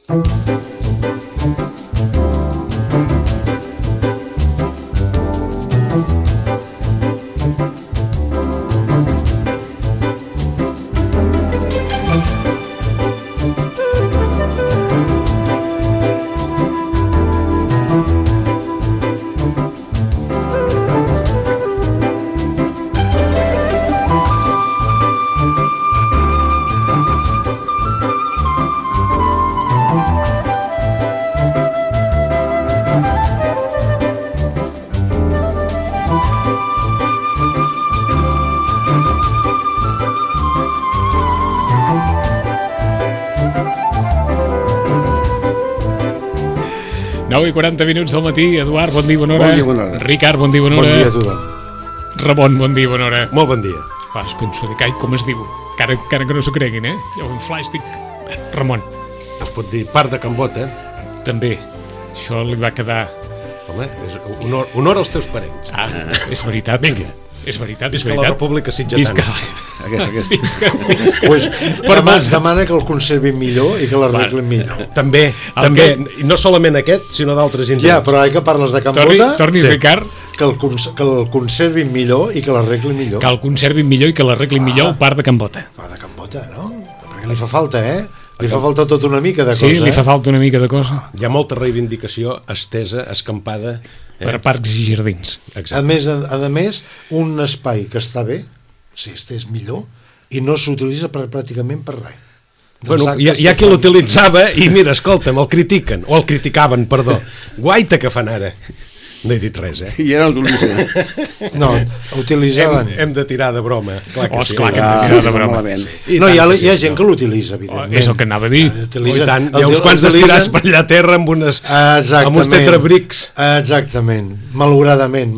9 i 40 minuts del matí. Eduard, bon dia, bona hora. Bon dia, bona hora. Ricard, bon dia, bona hora. Bon dia a tothom. Ramon, bon dia, bona hora. Molt bon dia. Va, es penso dir, com es diu? Encara que no s'ho creguin, Hi ha un flash, dic... Ramon. Es pot dir part de Cambota, També. Això li va quedar... Home, és honor als teus parents. Ah, és veritat. Vinga. És veritat, és Visca veritat. la República Sitgetana. Visca. Pues, Per molts. Demana que el conservin millor i que l'arreglin millor. També. I no solament aquest, sinó d'altres indrets. Ja, però que parles de Cambota, Torni, Sí. Ricard. que el conservin millor i que l'arreglin millor. Que el conservin millor i que l'arreglin millor el parc de Cambota. Va, de Cambota, no? Perquè li fa falta, Li fa falta tot una mica de cosa, Sí, li fa falta una mica de cosa. Hi ha molta reivindicació estesa, escampada. Per parcs i jardins. A més, un espai que està bé, si estés millor, i no s'utilitza pràcticament per res. Bueno, hi ha qui l'utilitzava i mira, escolta'm, el critiquen, o el criticaven, perdó. Guaita que fan ara. No he dit res, I ara el utilitzen. No, utilitzaven. Hem de tirar de broma. Clar que sí. Esclar que hem de tirar de broma. No, hi ha gent que l'utilitza, evidentment. És el que anava a dir. I tant, hi ha uns quants destirats per allà a terra amb uns tetrabrics. Exactament, malauradament.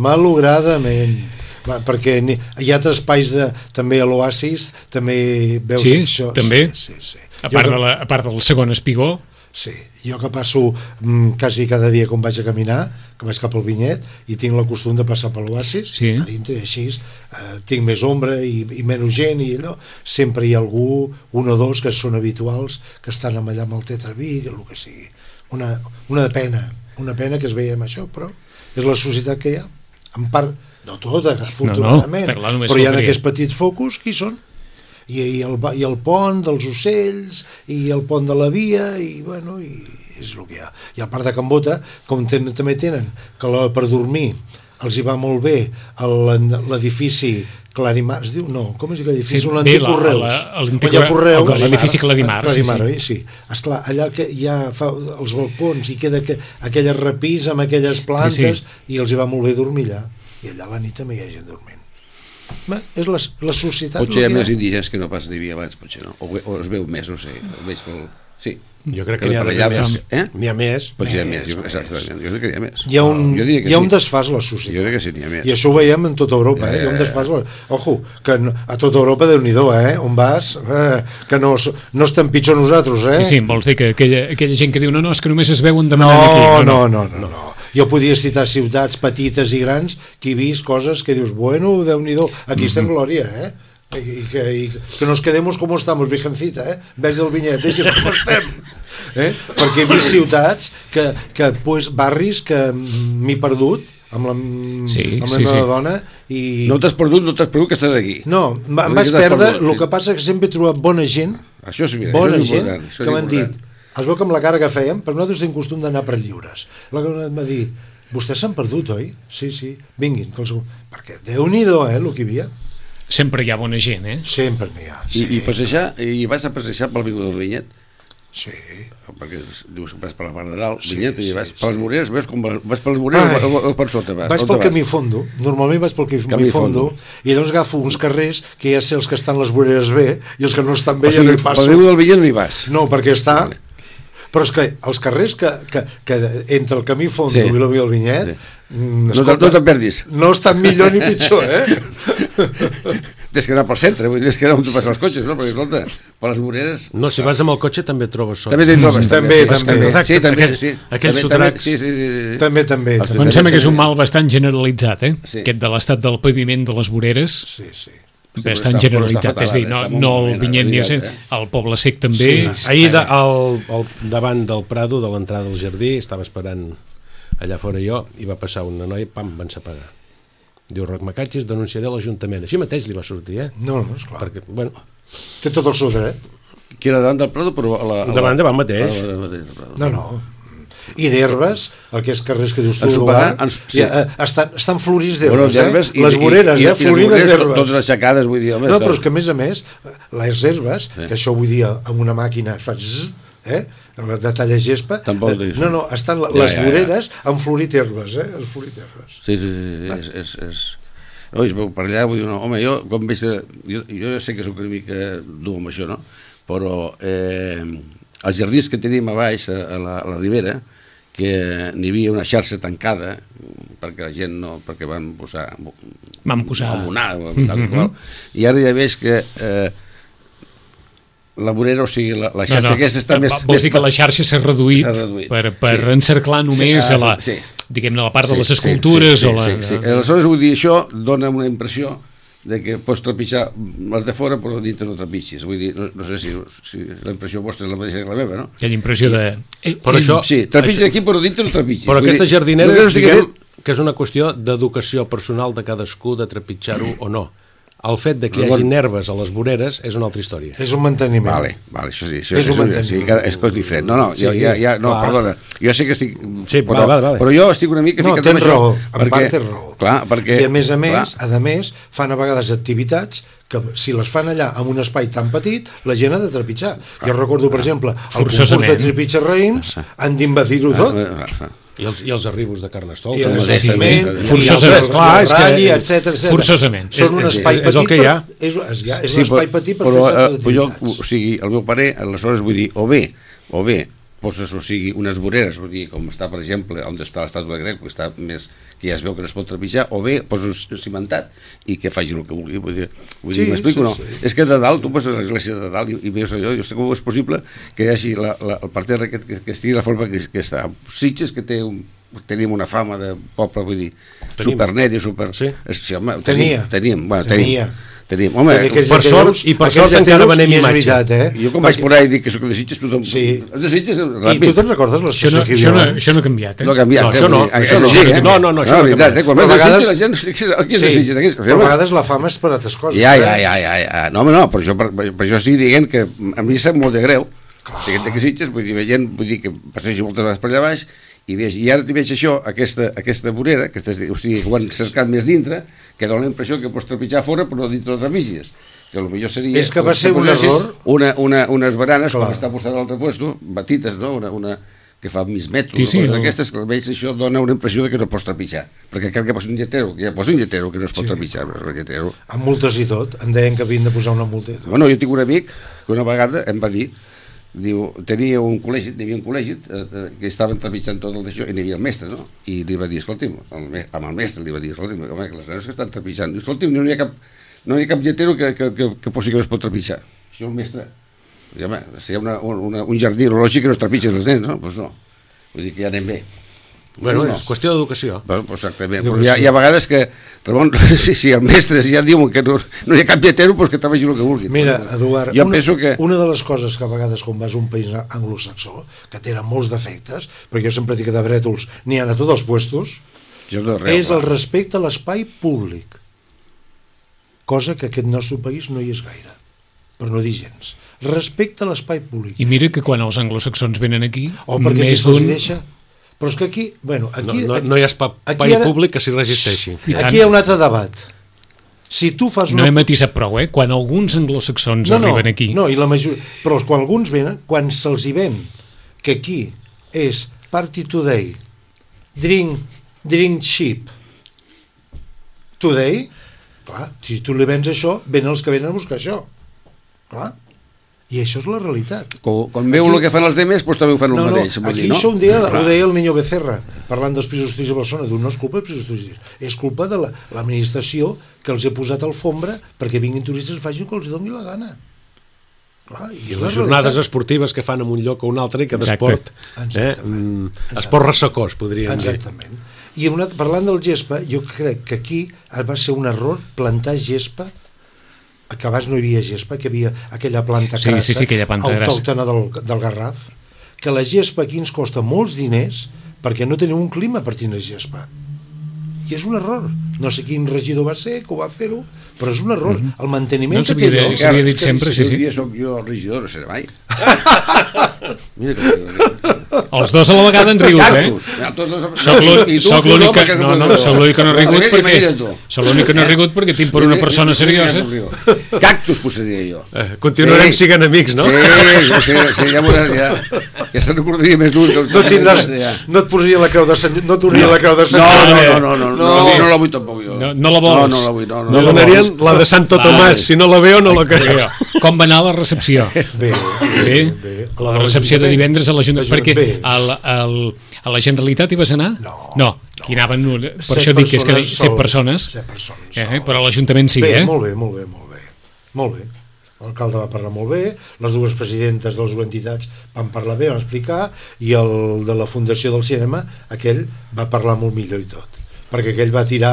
Va, perquè hi ha altres espais també a l'Oasis, també veus això. Sí, també. Sí. A part del segon espigó. Sí, jo que passo quasi cada dia quan vaig a caminar, que vaig cap al Vinyet, i tinc el costum de passar per l'Oasis, a dintre, així tinc més ombra i menys gent, i allò, sempre hi ha algú, un o dos que són habituals, que estan allà amb el tetrabric, el que sigui. Una pena que es veiem això, però és la societat que hi ha. En part, no tota, afortunadament, però hi ha aquests petits focus, qui són? I el pont dels ocells i el pont de la via i és el que hi ha. I al parc de Cambota, com també tenen que per dormir els hi va molt bé l'edifici Clarimar, es diu? No, com es diu l'edifici? Sí, l'antic Correus. L'edifici Clarimar, sí. Esclar, allà que ja fa els balcons i queda aquella repís amb aquelles plantes i els hi va molt bé dormir allà. I allà a la nit també hi ha gent dormint. És la societat. Potser hi ha més indígenes que no pas n'hi havia abans, potser no, o es veu més, no sé, el veig pel... Sí. Jo crec que n'hi ha més. Potser hi ha més, exactament, jo crec que hi ha més. Hi ha un desfàs a la societat. Jo crec que sí, n'hi ha més. I això ho veiem en tota Europa, hi ha un desfàs. Ojo, que a tota Europa, Déu-n'hi-do, on vas, que no estem pitjor nosaltres, Sí, vols dir que aquella gent que diu no, és que només es veuen demanant aquí. No. Jo podria citar ciutats petites i grans que he vist coses que dius, bueno, Déu-n'hi-do, aquí estem glòria, y que nos quedemos como estamos, virgencita, ves del Vinyet, deixes com estem, perquè he vist ciutats que barris que m'he perdut amb la meva dona i... No t'has perdut que estàs aquí. No, em vaig perdre, el que passa és que sempre he trobat bona gent que m'han dit, es veu que amb la cara que fèiem, però nosaltres tenim costum d'anar per lliures. La que m'ha dit, vostès s'han perdut, oi? Sí, vinguin, perquè Déu-n'hi-do, el que hi havia. Sempre hi ha bona gent, Sempre n'hi ha. I vas a passejar pel Vinyet del Vinyet? Sí. Perquè dius que vas per la part de dalt, Vinyet, i vas per les voreres, veus com vas per les voreres o per sota vas? Vaig pel camí fondo, normalment vaig pel camí fondo, i llavors agafo uns carrers que ja sé els que estan les voreres bé, i els que no estan bé ja no hi passo. Pel riu del Vinyet no hi vas? No, perquè està... Però és que els carrers que entre el camí fondo i la via del Vinyet no te'n perdis, no estan millor ni pitjor, Tens que anar pel centre, vull dir, és que anar on tu passen els cotxes, no? Perquè, escolta, per les voreres... No, si vas amb el cotxe també trobes sota. També t'hi trobes. També. Aquells sotracs. També. Em sembla que és un mal bastant generalitzat, aquest de l'estat del paviment de les voreres. Sí. bastant generalitat, és a dir, no el vinyet ni el Poble Sec també. Ahir davant del Prado, de l'entrada del jardí, estava esperant allà fora jo, i va passar una noia, pam, van separar. Diu, Roc Macatges, denunciaré l'Ajuntament. Així mateix li va sortir, No, esclar. Perquè, bueno, té tot el seu dret. Que era davant del Prado, però... Davant mateix. No. I d'herbes, el que és carrers que dius tu, estan florits d'herbes, les voreres, florides d'herbes. Totes aixecades, vull dir... No, però és que a més, les herbes, que això vull dir, amb una màquina es fa de talla gespa, estan les voreres amb florit herbes, Sí, és... Es veu per allà, vull dir, home, jo quan veig... Jo sé que soc una mica dur amb això, no? Però els jardins que tenim a baix, a la ribera, que n'hi havia una xarxa tancada, perquè la gent no... perquè van posar... abonada, tal i qual, i ara ja veig que... la vorera, o sigui, la xarxa aquesta està més... Vols dir que la xarxa s'ha reduït per encerclar només a la, diguem-ne, la part de les escultures o la... Sí. Aleshores, vull dir, això dona una impressió de que pots trepitjar les de fora però dintre no trepitgis, vull dir, no sé si la impressió vostra és la mateixa que la meva, no? Aquella impressió de... Sí, trepitja aquí però dintre no trepitgis. Però aquesta jardinera, diguem que és una qüestió d'educació personal de cadascú, de trepitjar-ho o no. El fet de que hi hagi nerves a les voreres és una altra història. És un manteniment. Vale, això sí. És un manteniment. És cosa diferent. No, perdona. Jo sé que estic... Però jo estic una mica ficat amb això. No, tens raó. Tens raó. Clar, perquè... I a més, fan a vegades activitats que si les fan allà en un espai tan petit, la gent ha de trepitjar. Jo recordo, per exemple, el concurs de trepitjar raïms, han d'invadir-ho tot. I els arribos de Carnestoltes. I el desciment, forçosament. Forçosament. Són un espai petit. És el que hi ha. És un espai petit per fer certes activitats. O sigui, el meu pare, aleshores vull dir, o bé, poses, o sigui, unes voreres, o sigui, com està, per exemple, on està l'estàtua de Grec, que ja es veu que no es pot trepitjar, o bé poses cimentat i que faci el que vulgui. Vull dir, m'explico, no? És que de dalt, tu poses l'església de dalt i veus allò, jo sé com és possible que hi hagi el parterre que estigui la forma que està. Sitges, que tenim una fama de poble, vull dir, supernet i super... Sí, home, teníem. Home, per sort encara venem imatge. Jo quan vaig por ahí i dic que soc de Sitges, tothom... De Sitges, ràpid. I tu te'n recordes les coses que hi havia? Això no ha canviat, No ha canviat. Això no. No, això no ha canviat. Quan vas de Sitges, la gent... Aquí és de Sitges. A vegades la fama és per altres coses. Ja. No, per això estic dient que a mi sap molt de greu. Siguent que Sitges, vull dir que passegi moltes vegades per allà baix i ara t'hi veig això, aquesta vorera, o sigui, que ho han cercat més dintre, que dona la impressió que pots trepitjar fora però no dintre de trepitges, que potser seria... És que va ser un error... Unes baranes, com està posat a l'altre puesto, batites, no? Una que fa mig metres, aquestes, que almenys això dona una impressió de que no pots trepitjar, perquè crec que posa un lletero, que no es pot trepitjar, amb multes i tot, em deien que havien de posar una multeta. Bueno, jo tinc un amic que una vegada em va dir, diu, hi havia un col·legi que estaven trepitjant tot el d'això i n'hi havia el mestre, no? I li va dir, escolti'm, amb el mestre li va dir, escolti'm, home, que les nenes que estan trepitjant, diu, escolti'm, no hi ha cap lletero que posi que no es pot trepitjar. Això el mestre, home, si hi ha un jardí lògic que no es trepitgen els nens, no? Doncs no, vull dir que ja anem bé. Bueno, és qüestió d'educació. Exactament, però hi ha vegades que Ramon, si el mestre ja diuen que no hi ha cap lletero, doncs que treballi el que vulgui. Mira, Eduard, que... una de les coses que a vegades quan vas a un país anglosaxó, que tenen molts defectes, perquè jo sempre dic que de brètols n'hi ha a tots els puestos, és el respecte a l'espai públic, cosa que aquest nostre país no hi és gaire, per no dir gens. Respecte a l'espai públic. I mira que quan els anglosaxons venen aquí, més d'un... Però és que aquí... No hi ha espai públic que s'hi resisteixi. Aquí hi ha un altre debat. Si tu fas no he matisat prou, quan alguns anglosaxons arriben aquí... No, i la majoria... Però quan alguns venen, quan se'ls hi ven que aquí és party today, drink cheap today, clar, si tu li vens això, venen els que venen a buscar això. Clar. I això és la realitat. Quan veu el que fan els demés, doncs també ho fan el mateix. Aquí això un dia ho deia el Niño Becerra, parlant dels pisos turístics a Barcelona, no és culpa dels pisos turístics, és culpa de l'administració que els ha posat alfombra perquè vinguin turistes i facin que els doni la gana. Clar, i les jornades esportives que fan en un lloc o un altre i que d'esport esport ressecós, podríem dir. Exactament. I parlant del gespa, jo crec que aquí va ser un error plantar gespa que abans no hi havia gespa, que hi havia aquella planta crassa autòctona del Garraf, que la gespa aquí ens costa molts diners perquè no tenim un clima per tindre gespa. I és un error. No sé quin regidor va ser que ho va fer-ho, però és un error. El manteniment que té lloc... S'havia dit sempre, sí. Un dia soc jo el regidor, no serà mai. Mira els dos a la vegada han rigut, Soc l'únic que no ha rigut perquè tinc per una persona seriosa. Cactus posaria jo. Continuarem siguent amics, no? Sí, ja veuràs, ja se'n recordaria més d'un. No et posaria la creu de Sant Jordi. No t'hauria la creu de Sant Jordi. No la vull tampoc jo. No la vols? No la vull. No donarien la de Santo Tomàs. Si no la veo, no la creo. Com va anar la recepció? Bé. La recepció de divendres a l'Ajuntament, perquè a la Generalitat hi vas anar? No. Aquí anaven, per això dic que és que 7 persones. Però a l'Ajuntament sí, Molt bé. L'alcalde va parlar molt bé, les dues presidentes de les dues entitats van parlar bé, van explicar, i el de la Fundació del Cinema, aquell va parlar molt millor i tot, perquè aquell va tirar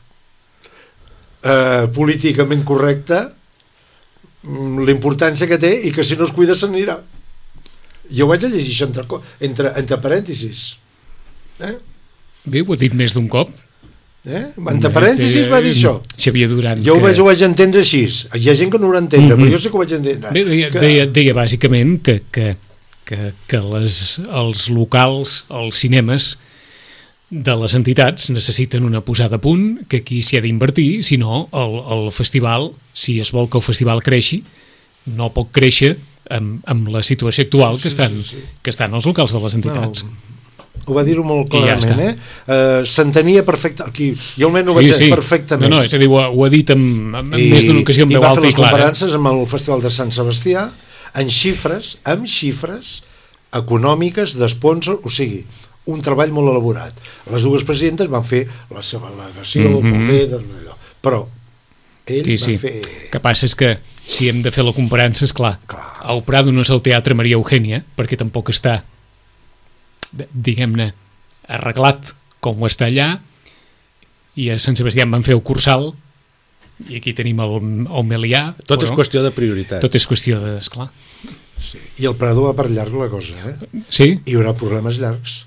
políticament correcte l'importància que té i que si no es cuida se n'anirà. Jo vaig a llegir això entre parèntesis. Bé, ho ha dit més d'un cop. Entre parèntesis va dir això. Xavier Duran. Jo ho vaig entendre així. Hi ha gent que no ho entendre, però jo sé que ho vaig entendre. Deia bàsicament que els locals, els cinemes de les entitats necessiten una posada a punt, que aquí s'hi ha d'invertir, si no el festival, si es vol que el festival creixi, no pot créixer amb la situació actual que estan els locals de les entitats. Ho va dir-ho molt clarament, s'entenia perfecte, aquí, jo almenys ho vaig dir perfectament. És a dir, ho ha dit en més d'una ocasió en veu alta i clara. I va fer les comparances amb el Festival de Sant Sebastià amb xifres econòmiques d'esponsor, o sigui, un treball molt elaborat. Les dues presidentes van fer la seva al·legació, molt bé, però ell va fer... El que passa és que si hem de fer la comparança, és clar. El Prado no és el Teatre Maria Eugènia, perquè tampoc està, diguem-ne, arreglat com ho està allà, i a Sant Sebastià van fer el Cursal, i aquí tenim el Melià. Tot és qüestió de prioritat. Tot és qüestió de, esclar. Sí. I el Prado va per llarg la cosa, Sí. Hi haurà problemes llargs.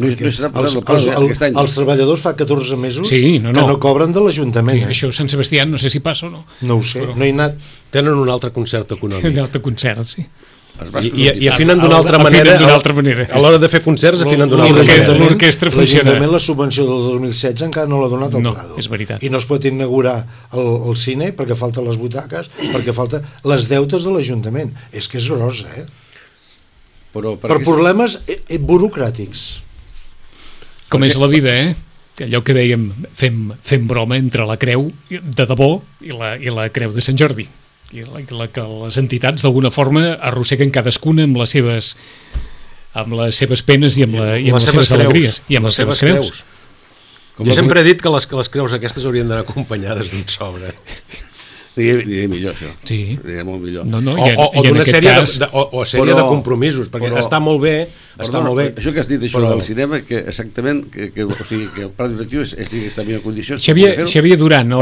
Els treballadors fa 14 mesos que no cobren de l'Ajuntament. Això a Sant Sebastià no sé si passa o no. No ho sé, no hi ha anat. Tenen un altre concert econòmic. Un altre concert, sí. I afinen d'una altra manera. A l'hora de fer concerts afinen d'una altra manera. L'orquestra funciona. L'Ajuntament la subvenció del 2016 encara no l'ha donat al Prado. És veritat. I no es pot inaugurar el cine perquè falten les butaques, perquè falten les deutes de l'Ajuntament. És que és grossa, per problemes burocràtics. Com és la vida, allò que dèiem, fem broma entre la creu de debò i la creu de Sant Jordi, i que les entitats d'alguna forma arrosseguen cadascuna amb les seves penes i amb les seves alegries i amb les seves creus. Jo sempre he dit que les creus aquestes haurien d'anar acompanyades d'un sobre. Diria millor això. Sí. Diria molt millor. O d'una sèrie de compromisos, perquè està molt bé. Això que has dit, això del cinema, que exactament, que el pla directiu estigui en millor condició. Xavier Duran,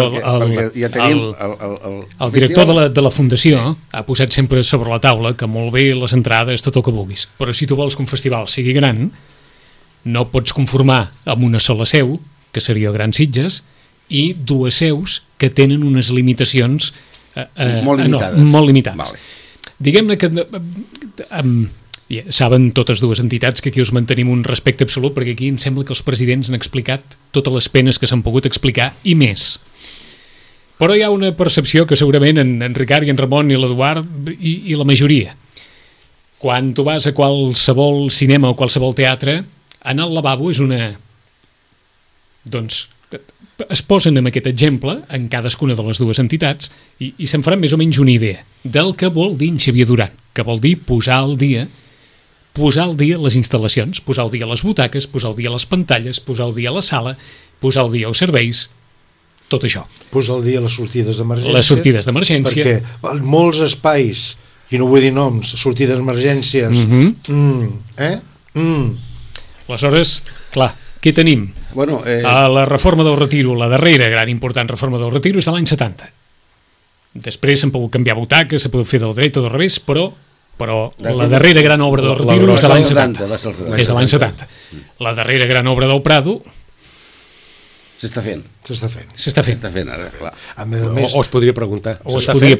el director de la Fundació, ha posat sempre sobre la taula que molt bé les entrades, tot el que vulguis, però si tu vols que un festival sigui gran, no pots conformar amb una sola seu, que seria Gran Sitges, i dues seus que tenen unes limitacions molt limitades. Diguem-ne que saben totes dues entitats que aquí us mantenim un respecte absolut, perquè aquí em sembla que els presidents han explicat totes les penes que s'han pogut explicar i més. Però hi ha una percepció que segurament en Ricard i en Ramon i l'Eduard i la majoria, quan tu vas a qualsevol cinema o qualsevol teatre, anar al lavabo és una... doncs es posen amb aquest exemple en cadascuna de les dues entitats i se'n faran més o menys una idea del que vol dir en Xavier Duran, que vol dir posar al dia les instal·lacions, posar al dia les butaques, posar al dia les pantalles, posar al dia la sala, posar al dia els serveis, tot això. Posar al dia les sortides d'emergència. Les sortides d'emergència. Perquè molts espais, i no vull dir noms, sortides d'emergències, Aleshores, clar, què tenim? A la reforma del Retiro, la darrera gran important reforma del Retiro és de l'any 70. Després s'han pogut canviar butaques, s'ha pogut fer del dret o del revés, però la darrera gran obra del Retiro és de l'any 70. És de l'any 70. La darrera gran obra del Prado s'està fent. S'està fent ara, clar. A més, o es podria preguntar. S'està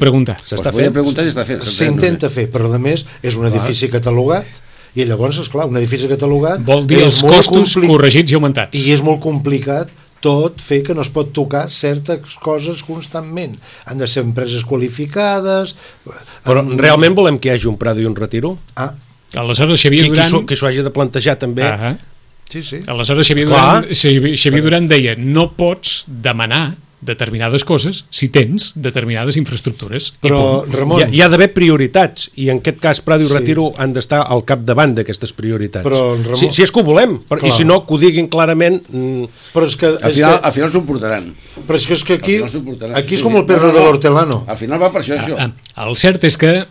fent. S'intenta fer, però a més és un edifici catalogat i llavors, esclar, un edifici catalogat vol dir els costos corregits i augmentats. I és molt complicat tot fer que no es pot tocar certes coses constantment. Han de ser empreses qualificades. Però realment volem que hi hagi un Prado i un Retiro? Aleshores Xavier Duran... Que s'ho hagi de plantejar també. Sí. Aleshores Xavier Duran deia no pots demanar determinades coses si tens determinades infraestructures. Però, Ramon... Hi ha d'haver prioritats, i en aquest cas Prado i Retiro han d'estar al capdavant d'aquestes prioritats. Però, Ramon... Si és que ho volem, i si no, que ho diguin clarament... Però és que... Al final s'ho portaran. Però és que aquí és com el perro de l'hortelano. Al final va per això. El cert és que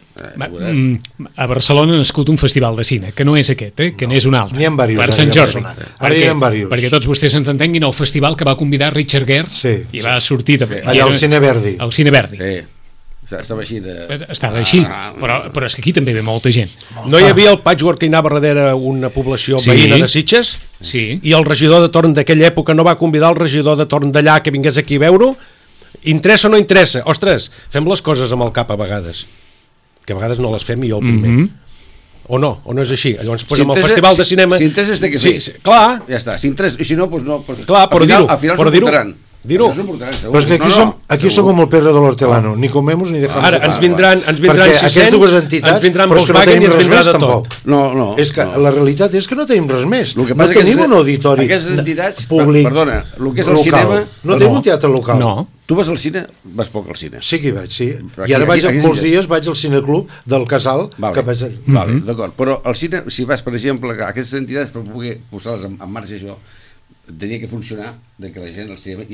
a Barcelona ha nascut un festival de cine, que no és aquest, que n'és un altre, per Sant Jordi. Perquè tots vostès s'entenguin, el festival que va convidar Richard Gere i va sortir també. Allà al Cine Verdi. Al Cine Verdi. Estava així. Estava així, però és que aquí també ve molta gent. No hi havia el patchwork que hi anava darrere una població veïna de Sitges? Sí. I el regidor de torn d'aquella època no va convidar el regidor de torn d'allà que vingués aquí a veure-ho? Interessa o no interessa? Ostres, fem les coses amb el cap a vegades, que a vegades no les fem i jo el primer. O no és així. Llavors posem el festival de cinema... Si interessa té que fer. Clar. Ja està. Si interessa, i si no, doncs no. Clar, però dir-ho. Al final s'ho portaran. Dir-ho. Però és que aquí som com el perro de l'hortelano, ni comemos ni dejamos. Ara ens vindran 600, ens vindran Volkswagen i ens vindrà de tot. No. És que la realitat és que no tenim res més. No tenim un auditori públic. Perdona, el que és el cinema... No tenim un teatre local. No. Tu vas al cine? Vas poc al cine. Sí que hi vaig, sí. I ara molts dies vaig al cineclub del Casal. D'acord, però al cine, si vas, per exemple, a aquestes entitats per poder posar-les en marxa això, tenia que funcionar de que la gent al cinema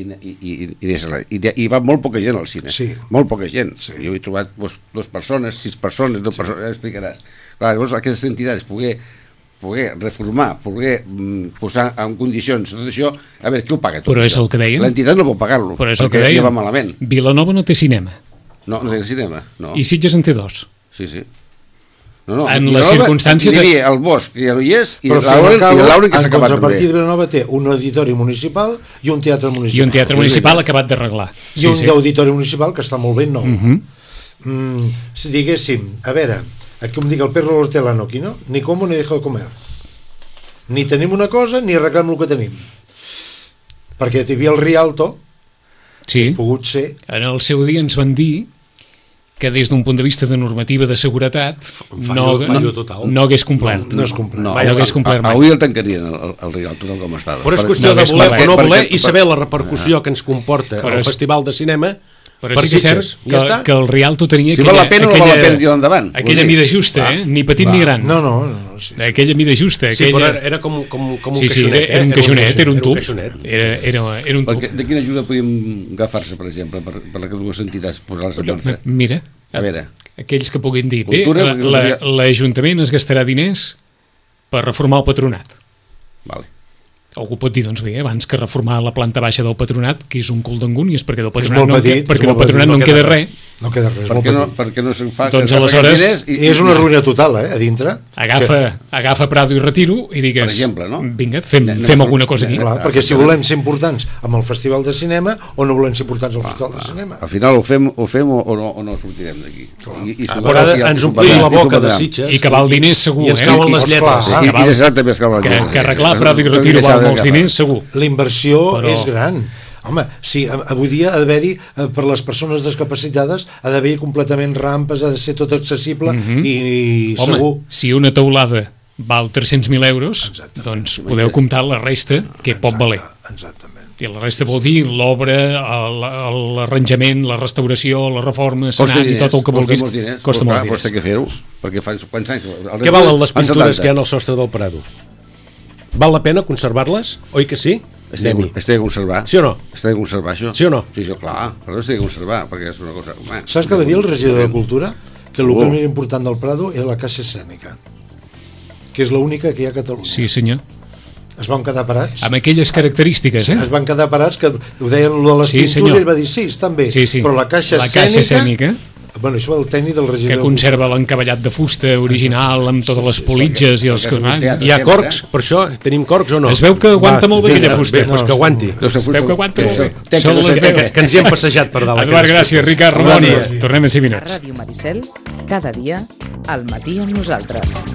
i va molt poca gent al cine, molt poca gent. Jo he trobat 2 persones, 6 persones, 2 persones, ja explicaràs. Clar, llavors aquestes entitats poder reformar, poder posar en condicions tot això, a veure, qui ho paga tot? Però és el que deien. L'entitat no pot pagar-lo, perquè ja va malament. Vilanova no té cinema. No té cinema, no. I Sitges en té 2. Sí. En les circumstàncies... El Bosch, que ja no hi és, i l'Auren que s'ha acabat també. A partir de Vilanova té un auditori municipal i un teatre municipal. I un teatre municipal acabat d'arreglar. I un auditori municipal que està molt ben nou. Si diguéssim, a veure... Aquí em dic el perro l'hortelano, aquí no? Ni como ni dejo de comer. Ni tenim una cosa ni arreglem el que tenim. Perquè hi havia el Rialto, que ha pogut ser... En el seu dia ens van dir que des d'un punt de vista de normativa de seguretat no hagués complert. No és complert. No hagués complert mai. Avui el tancarien, el Rialto, tal com estava. Però és qüestió de voler o no voler i saber la repercussió que ens comporta el Festival de Cinema. Però sí que és cert que el Rialto tenia aquella mida justa, ni petit ni gran. No. Aquella mida justa. Sí, però era com un caixonet. Sí, era un caixonet, era un tub. Era un tub. De quina ajuda podíem agafar-se, per exemple, per les dues entitats, posar-les en marxa? Mira, a veure, aquells que puguin dir, bé, l'Ajuntament es gastarà diners per reformar el patronat. Vale. Algú pot dir, doncs bé, abans que reformar la planta baixa del patronat, que és un cul d'angúnies, perquè del patronat no en queda res. No queda res, perquè no se'n fa... Doncs aleshores... És una ruïna total, a dintre. Agafa Prado i Retiro i digues... Per exemple, no? Vinga, fem alguna cosa aquí. Clar, perquè si volem ser importants amb el Festival de Cinema o no volem ser importants al Festival de Cinema. Al final ho fem o no sortirem d'aquí. Ara ens omplim la boca de Sitges. I que val diners segur, i ens cauen les lletres. Que arreglar Prado i Retiro val molts diners segur. La inversió és gran. Home, sí, avui dia ha d'haver-hi, per les persones discapacitades, ha d'haver-hi completament rampes, ha de ser tot accessible i segur... Home, si una teulada val 300.000 euros, doncs podeu comptar la resta que pot valer. Exactament. I la resta vol dir l'obra, l'arranjament, la restauració, la reforma, escenari, tot el que vulguis. Costa molts diners. Costa que fer-ho, perquè fa quants anys... Què valen les pintures que hi ha al sostre del Prado? Val la pena conservar-les? Oi que sí? Estic de conservar. Sí o no? Estic de conservar això. Sí o no? Sí, clar, però estic de conservar, perquè és una cosa... Saps què va dir el regidor de Cultura? Que el que més important del Prado era la caixa escènica, que és l'única que hi ha a Catalunya. Sí, senyor. es van quedar parats. Amb aquelles característiques, Es van quedar parats, que ho deien lo de les pintures, i ell va dir, sí, estan bé, però la caixa escènica... Bueno, això va el tècnic del regidor. Que conserva l'encavallat de fusta original amb totes les politges i els cosmans. Hi ha corcs, per això? Tenim corcs o no? Es veu que aguanta molt bé aquella fusta. Doncs que aguanti. Es veu que aguanta molt bé. Són les 10. Que ens hi hem passejat per dalt. Eduard, gràcies. Ricard, Ramon. Tornem en 5 minuts. Ràdio Maricel, cada dia, al matí amb nosaltres.